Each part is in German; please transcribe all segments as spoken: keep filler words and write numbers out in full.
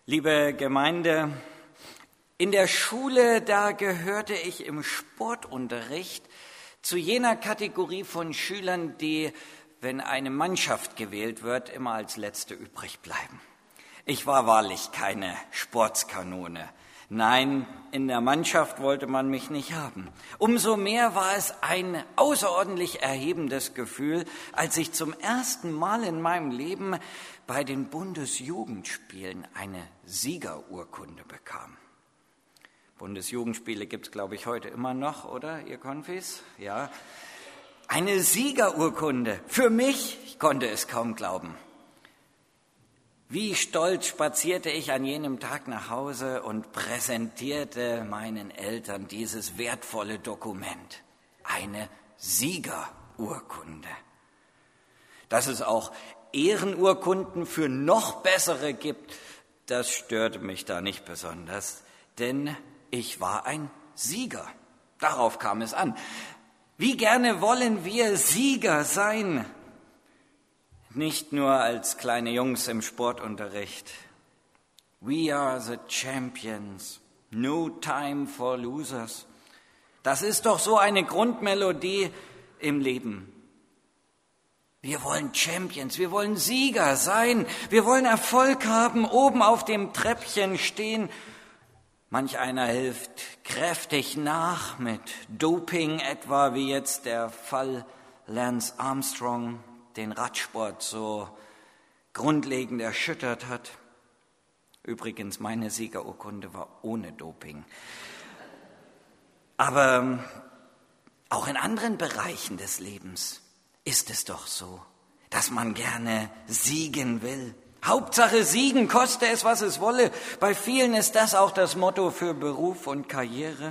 Liebe Gemeinde, in der Schule, da gehörte ich im Sportunterricht zu jener Kategorie von Schülern, die, wenn eine Mannschaft gewählt wird, immer als Letzte übrig bleiben. Ich war wahrlich keine Sportskanone. Nein, in der Mannschaft wollte man mich nicht haben. Umso mehr war es ein außerordentlich erhebendes Gefühl, als ich zum ersten Mal in meinem Leben bei den Bundesjugendspielen eine Siegerurkunde bekam. Bundesjugendspiele gibt es, glaube ich, heute immer noch, oder, ihr Konfis? Ja. Eine Siegerurkunde. Für mich, ich konnte es kaum glauben. Wie stolz spazierte ich an jenem Tag nach Hause und präsentierte meinen Eltern dieses wertvolle Dokument. Eine Siegerurkunde. Dass es auch Ehrenurkunden für noch bessere gibt, das störte mich da nicht besonders, denn ich war ein Sieger. Darauf kam es an. Wie gerne wollen wir Sieger sein? Nicht nur als kleine Jungs im Sportunterricht. We are the champions, no time for losers. Das ist doch so eine Grundmelodie im Leben. Wir wollen Champions, wir wollen Sieger sein, wir wollen Erfolg haben, oben auf dem Treppchen stehen. Manch einer hilft kräftig nach mit Doping, etwa wie jetzt der Fall Lance Armstrong den Radsport so grundlegend erschüttert hat. Übrigens, meine Siegerurkunde war ohne Doping. Aber auch in anderen Bereichen des Lebens ist es doch so, dass man gerne siegen will. Hauptsache siegen, koste es, was es wolle. Bei vielen ist das auch das Motto für Beruf und Karriere.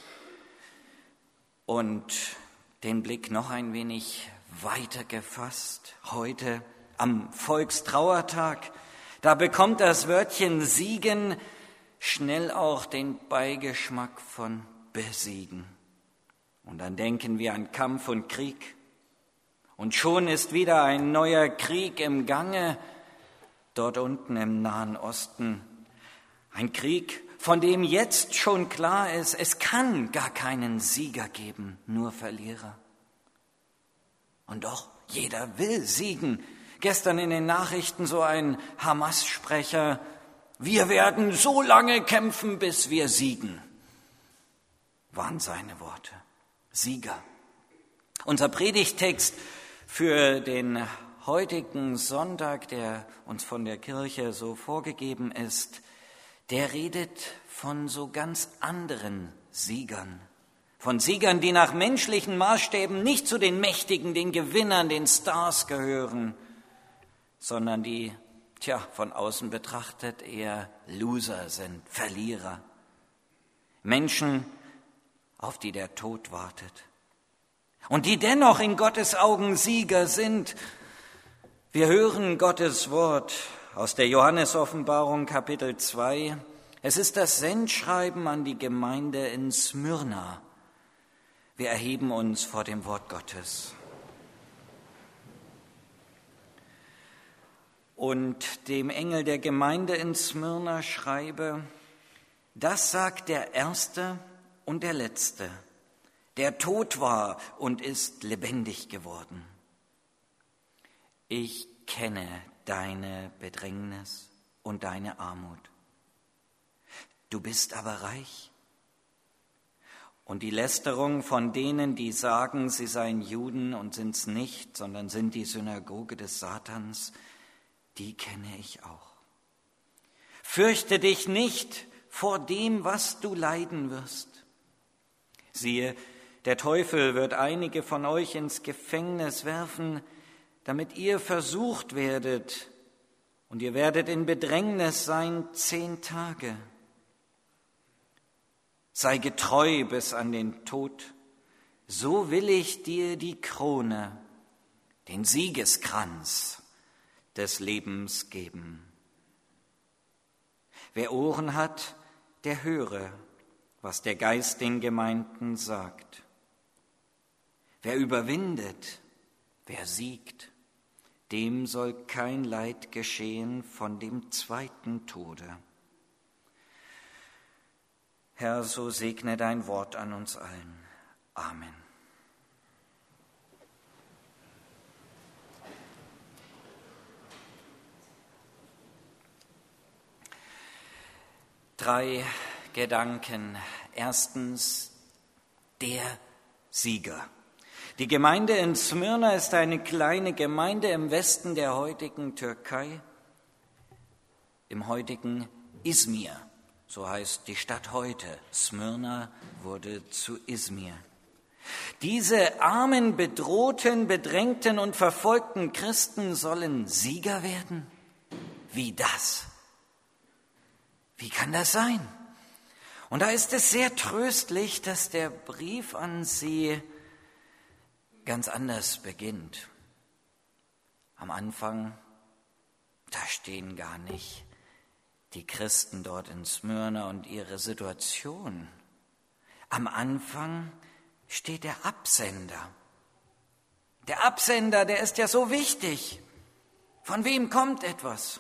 Und den Blick noch ein wenig weiter gefasst. Heute am Volkstrauertag, da bekommt das Wörtchen siegen schnell auch den Beigeschmack von besiegen. Und dann denken wir an Kampf und Krieg. Und schon ist wieder ein neuer Krieg im Gange, dort unten im Nahen Osten. Ein Krieg, von dem jetzt schon klar ist, es kann gar keinen Sieger geben, nur Verlierer. Und doch, jeder will siegen. Gestern in den Nachrichten so ein Hamas-Sprecher, wir werden so lange kämpfen, bis wir siegen, waren seine Worte. Sieger. Unser Predigttext für den heutigen Sonntag, der uns von der Kirche so vorgegeben ist, der redet von so ganz anderen Siegern. Von Siegern, die nach menschlichen Maßstäben nicht zu den Mächtigen, den Gewinnern, den Stars gehören, sondern die, tja, von außen betrachtet eher Loser sind, Verlierer. Menschen, auf die der Tod wartet. Und die dennoch in Gottes Augen Sieger sind. Wir hören Gottes Wort aus der Johannes-Offenbarung, Kapitel zwei. Es ist das Sendschreiben an die Gemeinde in Smyrna. Wir erheben uns vor dem Wort Gottes. Und dem Engel der Gemeinde in Smyrna schreibe, das sagt der Erste und der Letzte, der tot war und ist lebendig geworden. Ich kenne deine Bedrängnis und deine Armut. Du bist aber reich. Und die Lästerung von denen, die sagen, sie seien Juden und sind's nicht, sondern sind die Synagoge des Satans, die kenne ich auch. Fürchte dich nicht vor dem, was du leiden wirst. Siehe, der Teufel wird einige von euch ins Gefängnis werfen, damit ihr versucht werdet, und ihr werdet in Bedrängnis sein zehn Tage. Sei getreu bis an den Tod, so will ich dir die Krone, den Siegeskranz des Lebens geben. Wer Ohren hat, der höre, was der Geist den Gemeinden sagt. Wer überwindet, wer siegt, dem soll kein Leid geschehen von dem zweiten Tode. Herr, so segne dein Wort an uns allen. Amen. Drei Gedanken. Erstens, der Sieger. Die Gemeinde in Smyrna ist eine kleine Gemeinde im Westen der heutigen Türkei, im heutigen Izmir. So heißt die Stadt heute. Smyrna wurde zu Izmir. Diese armen, bedrohten, bedrängten und verfolgten Christen sollen Sieger werden? Wie das? Wie kann das sein? Und da ist es sehr tröstlich, dass der Brief an sie ganz anders beginnt. Am Anfang, da stehen gar nicht die Christen dort in Smyrna und ihre Situation. Am Anfang steht der Absender. Der Absender, der ist ja so wichtig. Von wem kommt etwas?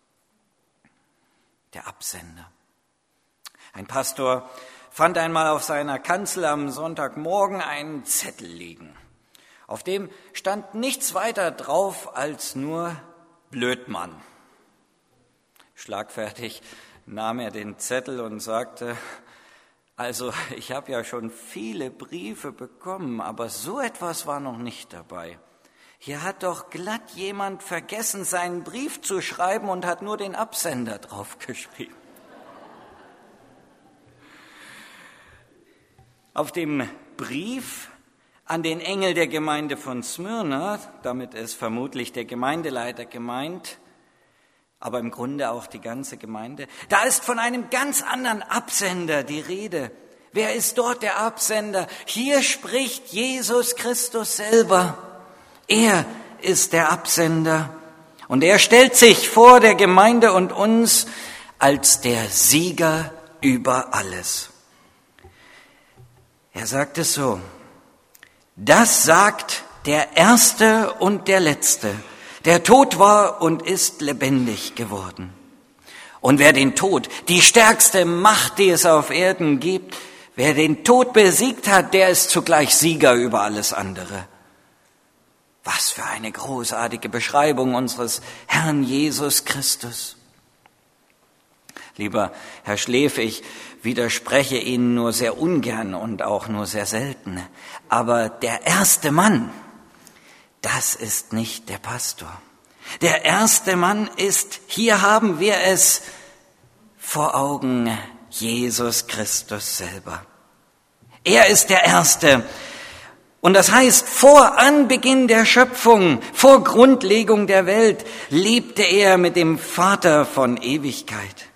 Der Absender. Ein Pastor fand einmal auf seiner Kanzel am Sonntagmorgen einen Zettel liegen. Auf dem stand nichts weiter drauf als nur Blödmann. Schlagfertig nahm er den Zettel und sagte, also ich habe ja schon viele Briefe bekommen, aber so etwas war noch nicht dabei. Hier hat doch glatt jemand vergessen, seinen Brief zu schreiben und hat nur den Absender draufgeschrieben. Auf dem Brief an den Engel der Gemeinde von Smyrna, damit ist vermutlich der Gemeindeleiter gemeint, aber im Grunde auch die ganze Gemeinde, da ist von einem ganz anderen Absender die Rede. Wer ist dort der Absender? Hier spricht Jesus Christus selber. Er ist der Absender und er stellt sich vor der Gemeinde und uns als der Sieger über alles. Er sagt es so, das sagt der Erste und der Letzte, der tot war und ist lebendig geworden. Und wer den Tod, die stärkste Macht, die es auf Erden gibt, wer den Tod besiegt hat, der ist zugleich Sieger über alles andere. Was für eine großartige Beschreibung unseres Herrn Jesus Christus. Lieber Herr Schläf, ich widerspreche Ihnen nur sehr ungern und auch nur sehr selten. Aber der erste Mann, das ist nicht der Pastor. Der erste Mann ist, hier haben wir es vor Augen, Jesus Christus selber. Er ist der Erste. Und das heißt, vor Anbeginn der Schöpfung, vor Grundlegung der Welt, lebte er mit dem Vater von Ewigkeit.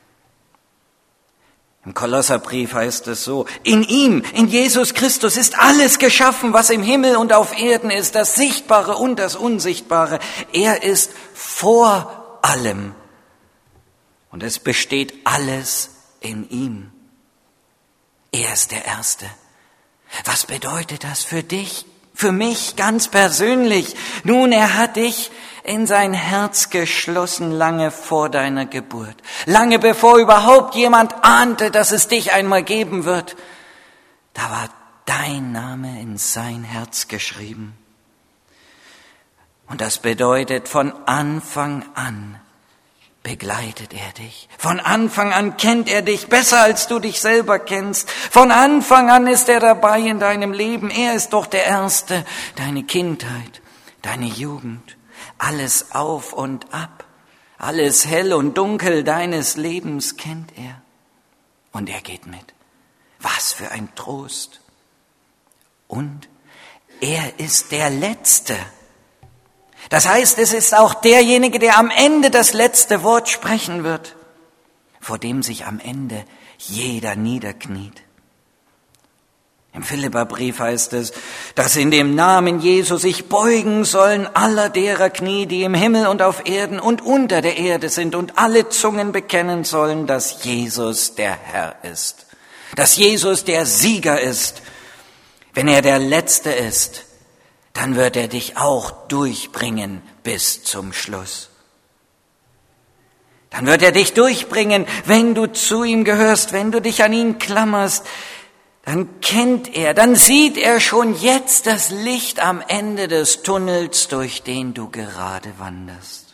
Im Kolosserbrief heißt es so, in ihm, in Jesus Christus ist alles geschaffen, was im Himmel und auf Erden ist, das Sichtbare und das Unsichtbare. Er ist vor allem und es besteht alles in ihm. Er ist der Erste. Was bedeutet das für dich, für mich ganz persönlich? Nun, er hat dich in sein Herz geschlossen, lange vor deiner Geburt. Lange bevor überhaupt jemand ahnte, dass es dich einmal geben wird. Da war dein Name in sein Herz geschrieben. Und das bedeutet, von Anfang an begleitet er dich. Von Anfang an kennt er dich besser, als du dich selber kennst. Von Anfang an ist er dabei in deinem Leben. Er ist doch der Erste, deine Kindheit, deine Jugend. Alles auf und ab, alles hell und dunkel deines Lebens kennt er. Und er geht mit. Was für ein Trost. Und er ist der Letzte. Das heißt, es ist auch derjenige, der am Ende das letzte Wort sprechen wird, vor dem sich am Ende jeder niederkniet. Im Philipperbrief heißt es, dass in dem Namen Jesu sich beugen sollen aller derer Knie, die im Himmel und auf Erden und unter der Erde sind, und alle Zungen bekennen sollen, dass Jesus der Herr ist, dass Jesus der Sieger ist. Wenn er der Letzte ist, dann wird er dich auch durchbringen bis zum Schluss. Dann wird er dich durchbringen, wenn du zu ihm gehörst, wenn du dich an ihn klammerst. Dann kennt er, dann sieht er schon jetzt das Licht am Ende des Tunnels, durch den du gerade wanderst.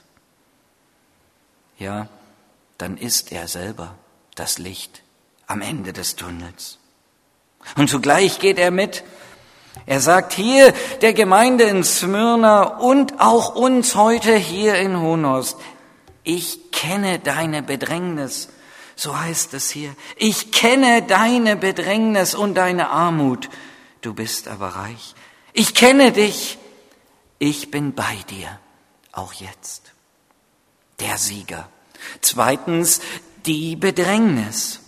Ja, dann ist er selber das Licht am Ende des Tunnels. Und zugleich geht er mit. Er sagt hier der Gemeinde in Smyrna und auch uns heute hier in Hohnost: Ich kenne deine Bedrängnis. So heißt es hier. Ich kenne deine Bedrängnis und deine Armut. Du bist aber reich. Ich kenne dich. Ich bin bei dir, auch jetzt. Der Sieger. Zweitens, die Bedrängnis.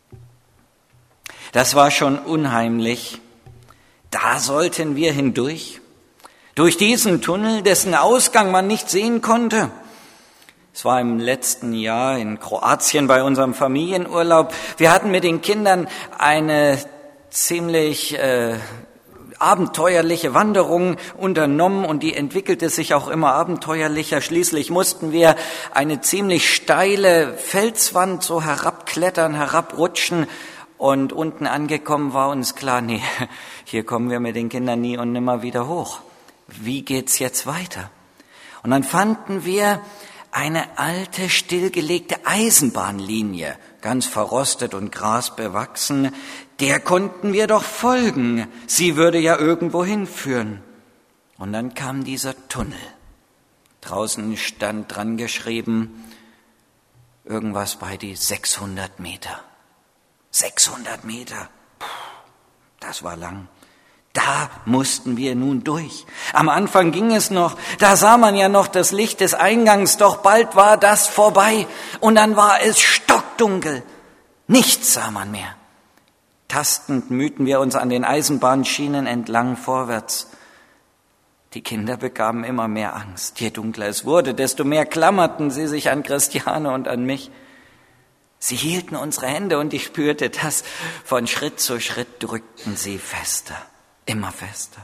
Das war schon unheimlich. Da sollten wir hindurch. Durch diesen Tunnel, dessen Ausgang man nicht sehen konnte. Es war im letzten Jahr in Kroatien bei unserem Familienurlaub. Wir hatten mit den Kindern eine ziemlich äh, abenteuerliche Wanderung unternommen und die entwickelte sich auch immer abenteuerlicher. Schließlich mussten wir eine ziemlich steile Felswand so herabklettern, herabrutschen. Und unten angekommen war uns klar, nee, hier kommen wir mit den Kindern nie und nimmer wieder hoch. Wie geht's jetzt weiter? Und dann fanden wir eine alte, stillgelegte Eisenbahnlinie, ganz verrostet und grasbewachsen. Der konnten wir doch folgen. Sie würde ja irgendwo hinführen. Und dann kam dieser Tunnel. Draußen stand dran geschrieben, irgendwas bei die sechshundert Meter. sechshundert Meter, das war lang. Da mussten wir nun durch. Am Anfang ging es noch, da sah man ja noch das Licht des Eingangs, doch bald war das vorbei und dann war es stockdunkel. Nichts sah man mehr. Tastend mühten wir uns an den Eisenbahnschienen entlang vorwärts. Die Kinder bekamen immer mehr Angst. Je dunkler es wurde, desto mehr klammerten sie sich an Christiane und an mich. Sie hielten unsere Hände und ich spürte das. Von Schritt zu Schritt drückten sie fester, immer fester.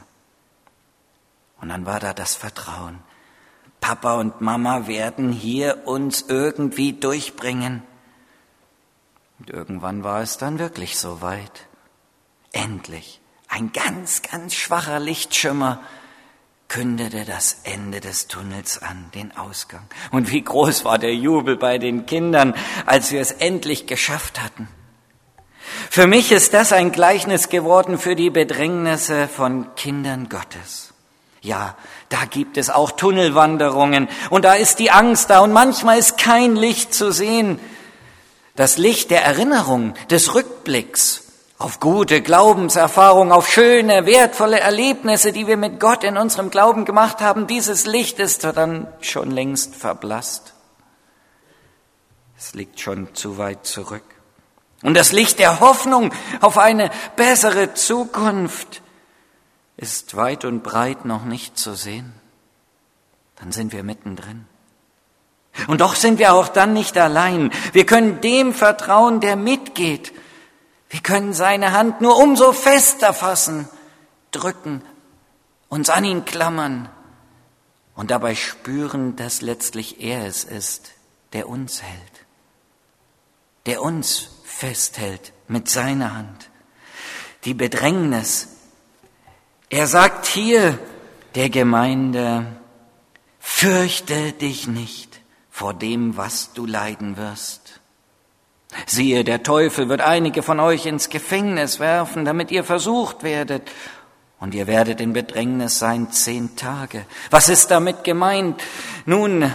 Und dann war da das Vertrauen. Papa und Mama werden hier uns irgendwie durchbringen. Und irgendwann war es dann wirklich so weit. Endlich, ein ganz, ganz schwacher Lichtschimmer kündete das Ende des Tunnels an, den Ausgang. Und wie groß war der Jubel bei den Kindern, als wir es endlich geschafft hatten. Für mich ist das ein Gleichnis geworden für die Bedrängnisse von Kindern Gottes. Ja, da gibt es auch Tunnelwanderungen und da ist die Angst da und manchmal ist kein Licht zu sehen. Das Licht der Erinnerung, des Rückblicks auf gute Glaubenserfahrungen, auf schöne, wertvolle Erlebnisse, die wir mit Gott in unserem Glauben gemacht haben, dieses Licht ist dann schon längst verblasst. Es liegt schon zu weit zurück. Und das Licht der Hoffnung auf eine bessere Zukunft ist weit und breit noch nicht zu sehen. Dann sind wir mittendrin. Und doch sind wir auch dann nicht allein. Wir können dem vertrauen, der mitgeht. Wir können seine Hand nur umso fester fassen, drücken, uns an ihn klammern und dabei spüren, dass letztlich er es ist, der uns hält, der uns festhält mit seiner Hand. Die Bedrängnis. Er sagt hier der Gemeinde, fürchte dich nicht vor dem, was du leiden wirst. Siehe, der Teufel wird einige von euch ins Gefängnis werfen, damit ihr versucht werdet. Und ihr werdet in Bedrängnis sein zehn Tage. Was ist damit gemeint? Nun,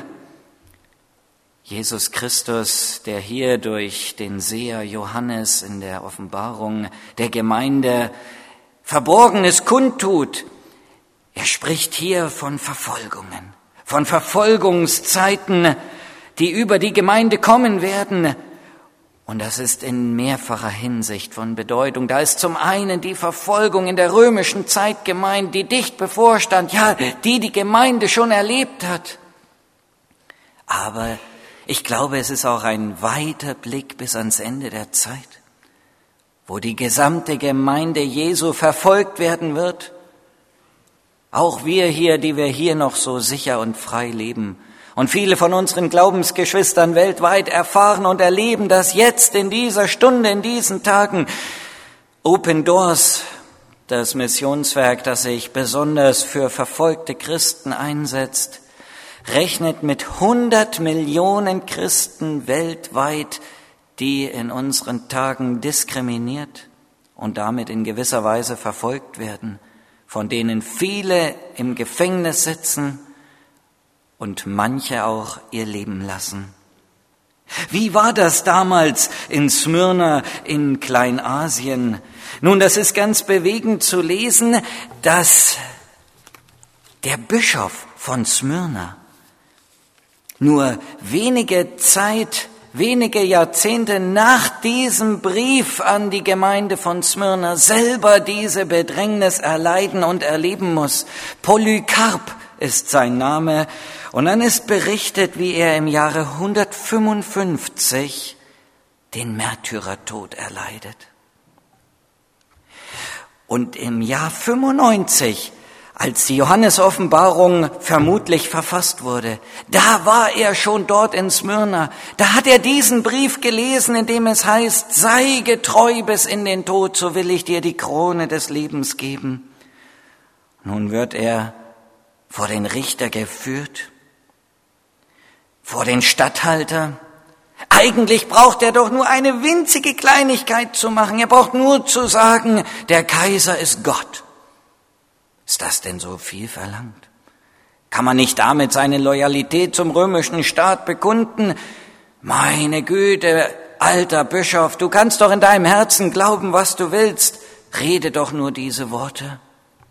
Jesus Christus, der hier durch den Seher Johannes in der Offenbarung der Gemeinde Verborgenes kundtut, er spricht hier von Verfolgungen, von Verfolgungszeiten, die über die Gemeinde kommen werden. Und das ist in mehrfacher Hinsicht von Bedeutung. Da ist zum einen die Verfolgung in der römischen Zeit gemeint, die dicht bevorstand, ja, die die Gemeinde schon erlebt hat. Aber ich glaube, es ist auch ein weiter Blick bis ans Ende der Zeit, wo die gesamte Gemeinde Jesu verfolgt werden wird. Auch wir hier, die wir hier noch so sicher und frei leben Und viele von unseren Glaubensgeschwistern weltweit erfahren und erleben das jetzt in dieser Stunde, in diesen Tagen. Open Doors, das Missionswerk, das sich besonders für verfolgte Christen einsetzt, rechnet mit hundert Millionen Christen weltweit, die in unseren Tagen diskriminiert und damit in gewisser Weise verfolgt werden, von denen viele im Gefängnis sitzen und manche auch ihr Leben lassen. Wie war das damals in Smyrna in Kleinasien? Nun, das ist ganz bewegend zu lesen, dass der Bischof von Smyrna nur wenige Zeit, wenige Jahrzehnte nach diesem Brief an die Gemeinde von Smyrna selber diese Bedrängnis erleiden und erleben muss. Polycarp ist sein Name. Und dann ist berichtet, wie er im Jahre hundertfünfundfünfzig den Märtyrertod erleidet. Und im Jahr fünfundneunzig, als die Johannes-Offenbarung vermutlich verfasst wurde, da war er schon dort in Smyrna. Da hat er diesen Brief gelesen, in dem es heißt, sei getreu bis in den Tod, so will ich dir die Krone des Lebens geben. Nun wird er vor den Richter geführt, vor den Statthalter. Eigentlich braucht er doch nur eine winzige Kleinigkeit zu machen. Er braucht nur zu sagen, der Kaiser ist Gott. Ist das denn so viel verlangt? Kann man nicht damit seine Loyalität zum römischen Staat bekunden? Meine Güte, alter Bischof, du kannst doch in deinem Herzen glauben, was du willst. Rede doch nur diese Worte.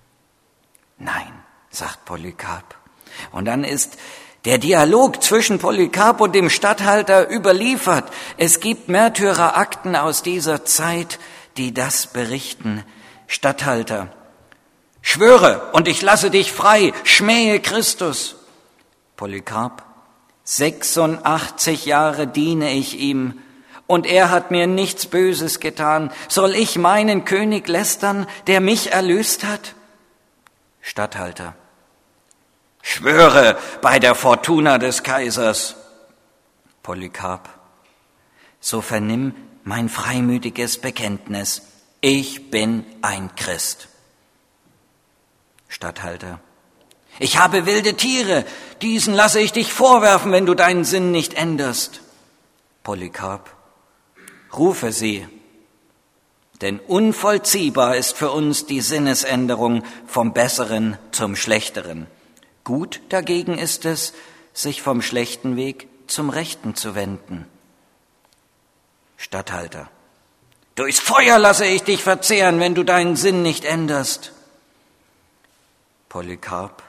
Nein, sagt Polycarp. Und dann ist der Dialog zwischen Polycarp und dem Statthalter überliefert. Es gibt Märtyrerakten aus dieser Zeit, die das berichten. Statthalter: Schwöre, und ich lasse dich frei, schmähe Christus. Polycarp: sechsundachtzig Jahre diene ich ihm, und er hat mir nichts Böses getan. Soll ich meinen König lästern, der mich erlöst hat? Statthalter: Schwöre bei der Fortuna des Kaisers. Polycarp: So vernimm mein freimütiges Bekenntnis. Ich bin ein Christ. Statthalter: Ich habe wilde Tiere, diesen lasse ich dich vorwerfen, wenn du deinen Sinn nicht änderst. Polycarp: Rufe sie, denn unvollziehbar ist für uns die Sinnesänderung vom Besseren zum Schlechteren. Gut dagegen ist es, sich vom schlechten Weg zum Rechten zu wenden. Statthalter: Durchs Feuer lasse ich dich verzehren, wenn du deinen Sinn nicht änderst. Polycarp: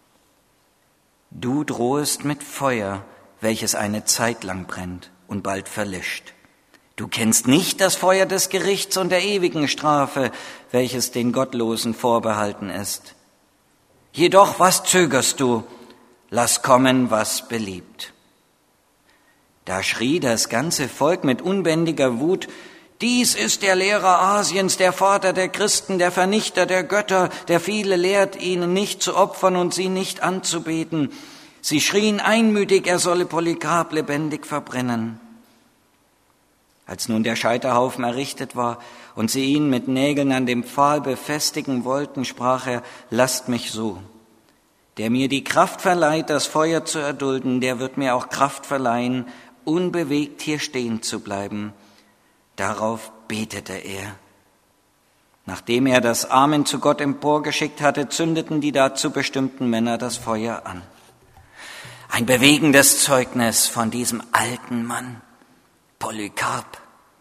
Du drohest mit Feuer, welches eine Zeit lang brennt und bald verlischt. Du kennst nicht das Feuer des Gerichts und der ewigen Strafe, welches den Gottlosen vorbehalten ist. Jedoch, was zögerst du? Lass kommen, was beliebt. Da schrie das ganze Volk mit unbändiger Wut: Dies ist der Lehrer Asiens, der Vater der Christen, der Vernichter der Götter, der viele lehrt, ihnen nicht zu opfern und sie nicht anzubeten. Sie schrien einmütig, er solle Polycarp lebendig verbrennen. Als nun der Scheiterhaufen errichtet war und sie ihn mit Nägeln an dem Pfahl befestigen wollten, sprach er: Lasst mich so. Der mir die Kraft verleiht, das Feuer zu erdulden, der wird mir auch Kraft verleihen, unbewegt hier stehen zu bleiben. Darauf betete er. Nachdem er das Amen zu Gott emporgeschickt hatte, zündeten die dazu bestimmten Männer das Feuer an. Ein bewegendes Zeugnis von diesem alten Mann, Polycarp.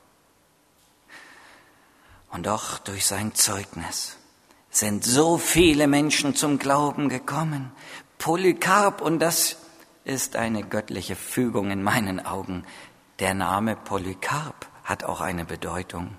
Und doch durch sein Zeugnis sind so viele Menschen zum Glauben gekommen. Polycarp, und das ist eine göttliche Fügung in meinen Augen. Der Name Polycarp hat auch eine Bedeutung.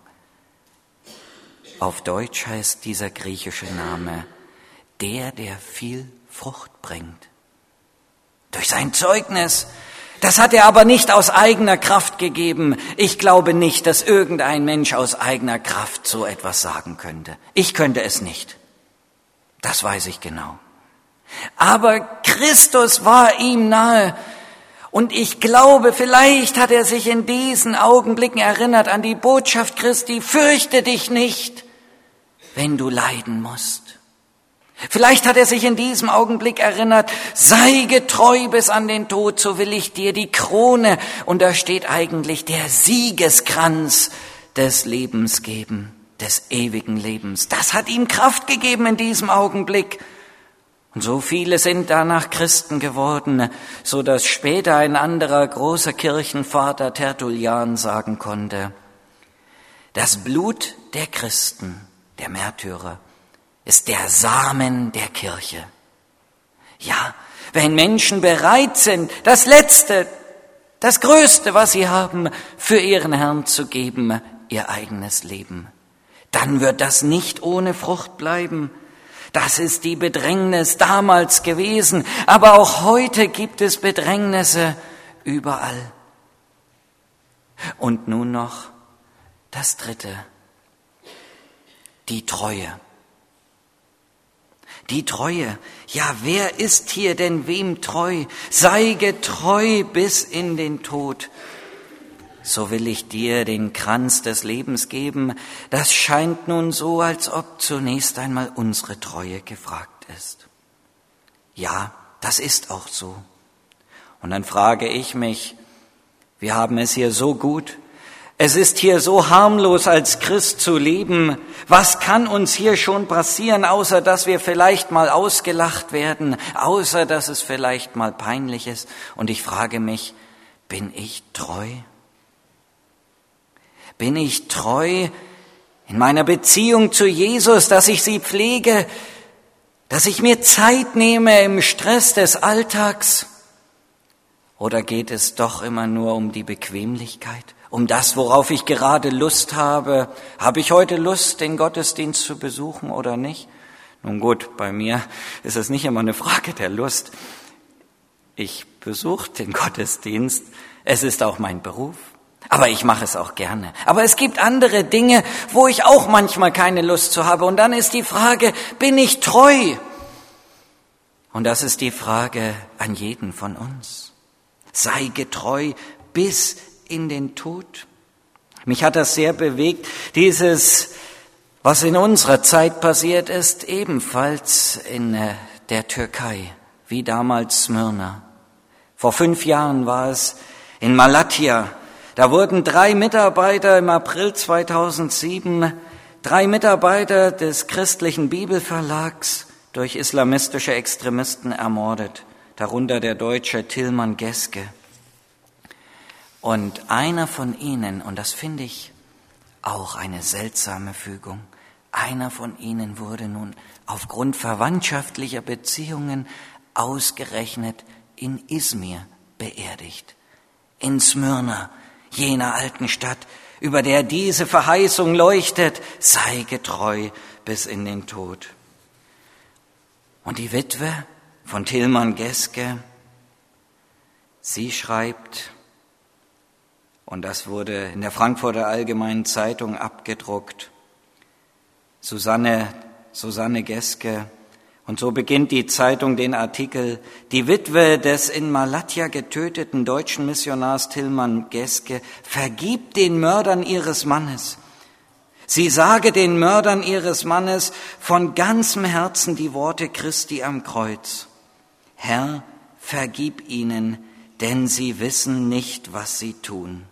Auf Deutsch heißt dieser griechische Name der, der viel Frucht bringt. Durch sein Zeugnis. Das hat er aber nicht aus eigener Kraft gegeben. Ich glaube nicht, dass irgendein Mensch aus eigener Kraft so etwas sagen könnte. Ich könnte es nicht. Das weiß ich genau. Aber Christus war ihm nahe. Und ich glaube, vielleicht hat er sich in diesen Augenblicken erinnert an die Botschaft Christi: Fürchte dich nicht, wenn du leiden musst. Vielleicht hat er sich in diesem Augenblick erinnert: Sei getreu bis an den Tod, so will ich dir die Krone, und da steht eigentlich der Siegeskranz des Lebens geben, des ewigen Lebens. Das hat ihm Kraft gegeben in diesem Augenblick. Und so viele sind danach Christen geworden, so dass später ein anderer großer Kirchenvater, Tertullian, sagen konnte: Das Blut der Christen, der Märtyrer, ist der Samen der Kirche. Ja, wenn Menschen bereit sind, das Letzte, das Größte, was sie haben, für ihren Herrn zu geben, ihr eigenes Leben, dann wird das nicht ohne Frucht bleiben. Das ist die Bedrängnis damals gewesen, aber auch heute gibt es Bedrängnisse überall. Und nun noch das Dritte: die Treue. Die Treue. Ja, wer ist hier denn wem treu? Sei getreu bis in den Tod. So will ich dir den Kranz des Lebens geben. Das scheint nun so, als ob zunächst einmal unsere Treue gefragt ist. Ja, das ist auch so. Und dann frage ich mich, wir haben es hier so gut. Es ist hier so harmlos, als Christ zu leben. Was kann uns hier schon passieren, außer dass wir vielleicht mal ausgelacht werden, außer dass es vielleicht mal peinlich ist? Und ich frage mich, bin ich treu? Bin ich treu in meiner Beziehung zu Jesus, dass ich sie pflege, dass ich mir Zeit nehme im Stress des Alltags? Oder geht es doch immer nur um die Bequemlichkeit, um das, worauf ich gerade Lust habe? Habe ich heute Lust, den Gottesdienst zu besuchen oder nicht? Nun gut, bei mir ist es nicht immer eine Frage der Lust. Ich besuche den Gottesdienst, es ist auch mein Beruf. Aber ich mache es auch gerne. Aber es gibt andere Dinge, wo ich auch manchmal keine Lust zu habe. Und dann ist die Frage, bin ich treu? Und das ist die Frage an jeden von uns. Sei getreu bis in den Tod. Mich hat das sehr bewegt, dieses, was in unserer Zeit passiert ist, ebenfalls in der Türkei, wie damals Smyrna. Vor fünf Jahren war es in Malatya. Da wurden drei Mitarbeiter im April zweitausendsieben, drei Mitarbeiter des christlichen Bibelverlags durch islamistische Extremisten ermordet, darunter der Deutsche Tilman Geske. Und einer von ihnen, und das finde ich auch eine seltsame Fügung, einer von ihnen wurde nun aufgrund verwandtschaftlicher Beziehungen ausgerechnet in Izmir beerdigt, in Smyrna, jener alten Stadt, über der diese Verheißung leuchtet: Sei getreu bis in den Tod. Und die Witwe von Tilman Geske, sie schreibt, und das wurde in der Frankfurter Allgemeinen Zeitung abgedruckt, Susanne, Susanne Geske, und so beginnt die Zeitung den Artikel: Die Witwe des in Malatya getöteten deutschen Missionars Tilman Geske vergibt den Mördern ihres Mannes. Sie sage den Mördern ihres Mannes von ganzem Herzen die Worte Christi am Kreuz: Herr, vergib ihnen, denn sie wissen nicht, was sie tun.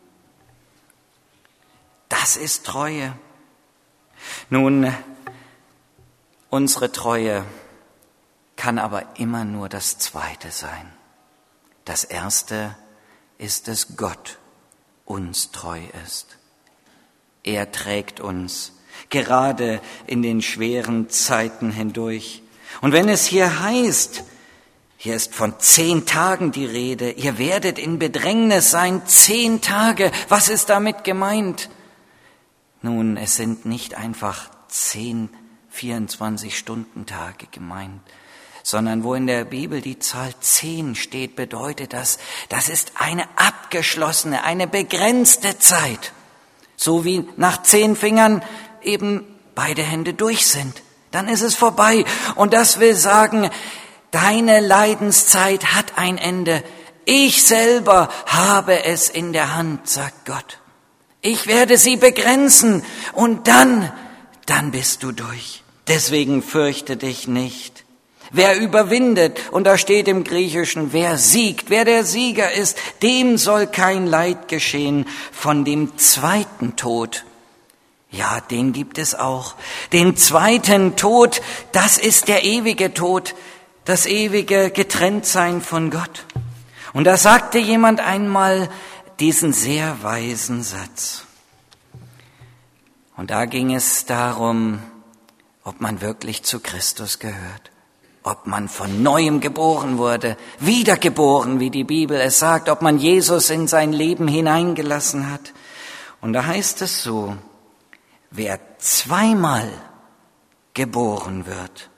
Das ist Treue. Nun, unsere Treue kann aber immer nur das Zweite sein. Das Erste ist, dass Gott uns treu ist. Er trägt uns, gerade in den schweren Zeiten hindurch. Und wenn es hier heißt, hier ist von zehn Tagen die Rede, ihr werdet in Bedrängnis sein, zehn Tage, was ist damit gemeint? Nun, es sind nicht einfach zehn vierundzwanzig-Stunden-Tage gemeint, sondern wo in der Bibel die Zahl zehn steht, bedeutet das, das ist eine abgeschlossene, eine begrenzte Zeit. So wie nach zehn Fingern eben beide Hände durch sind. Dann ist es vorbei. Und das will sagen, deine Leidenszeit hat ein Ende. Ich selber habe es in der Hand, sagt Gott. Ich werde sie begrenzen und dann, dann bist du durch. Deswegen fürchte dich nicht. Wer überwindet, und da steht im Griechischen, wer siegt, wer der Sieger ist, dem soll kein Leid geschehen. Von dem zweiten Tod, ja, den gibt es auch. Den zweiten Tod, das ist der ewige Tod, das ewige Getrenntsein von Gott. Und da sagte jemand einmal diesen sehr weisen Satz. Und da ging es darum, ob man wirklich zu Christus gehört, ob man von Neuem geboren wurde, wiedergeboren, wie die Bibel es sagt, ob man Jesus in sein Leben hineingelassen hat. Und da heißt es so, wer zweimal geboren wird,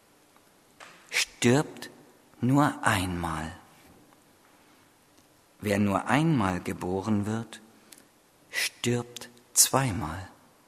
stirbt nur einmal. Wer nur einmal geboren wird, stirbt zweimal.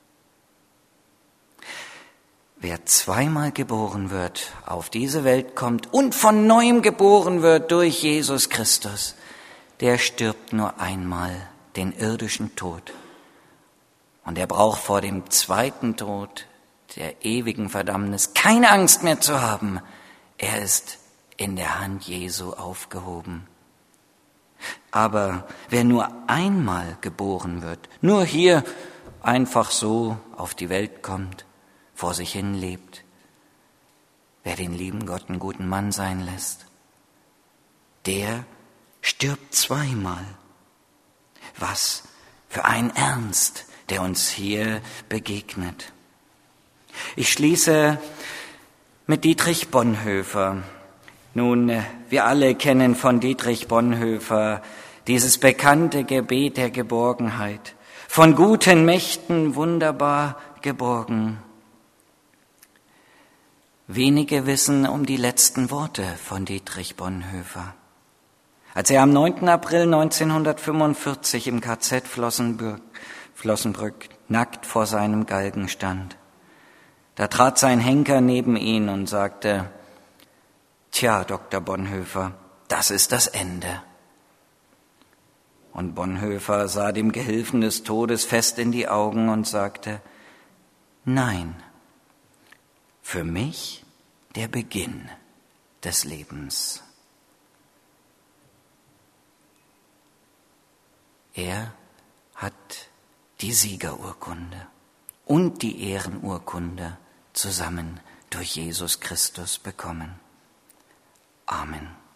Wer zweimal geboren wird, auf diese Welt kommt und von Neuem geboren wird durch Jesus Christus, der stirbt nur einmal den irdischen Tod. Und er braucht vor dem zweiten Tod, der ewigen Verdammnis, keine Angst mehr zu haben. Er ist in der Hand Jesu aufgehoben. Aber wer nur einmal geboren wird, nur hier einfach so auf die Welt kommt, vor sich hin lebt, wer den lieben Gott einen guten Mann sein lässt, der stirbt zweimal. Was für ein Ernst, der uns hier begegnet. Ich schließe mit Dietrich Bonhoeffer. Nun, wir alle kennen von Dietrich Bonhoeffer dieses bekannte Gebet der Geborgenheit, von guten Mächten wunderbar geborgen. Wenige wissen um die letzten Worte von Dietrich Bonhoeffer. Als er am neunten April neunzehnhundertfünfundvierzig im K Z Flossenbürg, Flossenbrück nackt vor seinem Galgen stand, da trat sein Henker neben ihn und sagte, »Tja, Doktor Bonhoeffer, das ist das Ende.« Und Bonhoeffer sah dem Gehilfen des Todes fest in die Augen und sagte, »Nein, für mich der Beginn des Lebens.« Er hat die Siegerurkunde und die Ehrenurkunde zusammen durch Jesus Christus bekommen. Amen.